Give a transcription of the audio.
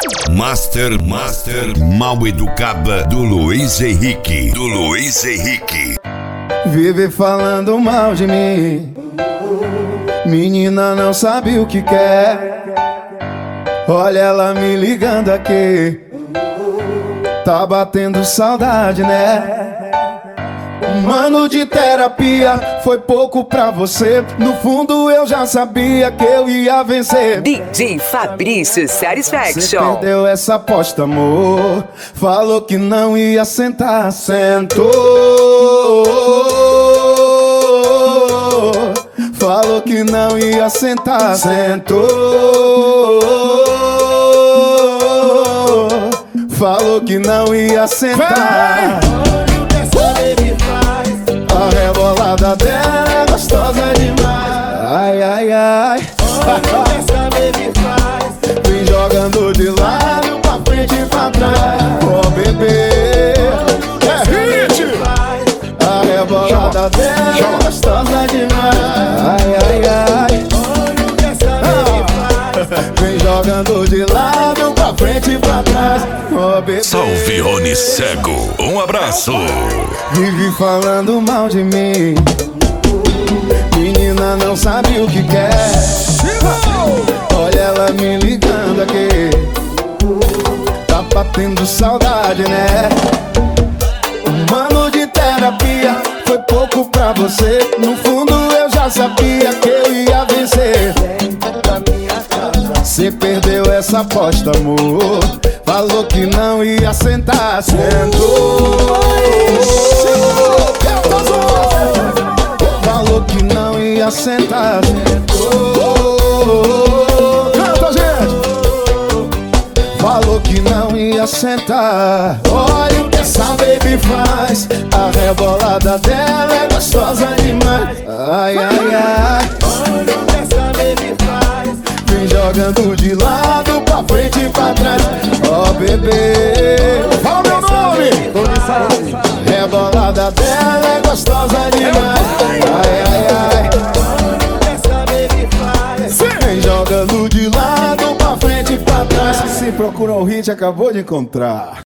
Master Mal Educada do Luiz Henrique. Vive falando mal de mim, menina não sabe o que quer. Olha ela me ligando aqui, tá batendo saudade, né? Um ano de terapia foi pouco pra você. No fundo eu já sabia que eu ia vencer. DJ Fabrício Satisfaction. Você perdeu essa aposta, amor. Falou que não ia sentar, sentou. Falou que não ia sentar, sentou. Falou que não ia sentar. A rebolada dela é gostosa demais. Ai, ai, ai. Vem jogando de lado pra frente e pra trás. Oh, bebê, é hit. A rebolada dela é gostosa demais. Ai, ai, ai. Vem jogando de lado pra frente e pra trás. Oh, bebê. Salvione Cego, um abraço. Vive falando mal de mim, menina não sabe o que quer. Olha ela me ligando aqui, tá batendo saudade, né? Um ano de terapia foi pouco pra você. No fundo eu já sabia que eu ia vencer. Você perdeu essa aposta, amor. Falou que não ia sentar, sentou. Falou que não ia sentar, sentou. Canta, gente! Falou que não ia sentar. Olha o que essa baby faz. A rebolada dela é gostosa demais. Ai, ai, ai. Olha o que essa baby faz. Vem jogando de lado pra frente e pra trás. Ó, bebê, fala meu nome. Rebolada dela é gostosa demais. Ai, ai, ai. Vem jogando de lado pra frente e pra trás. Se procura um hit, acabou de encontrar.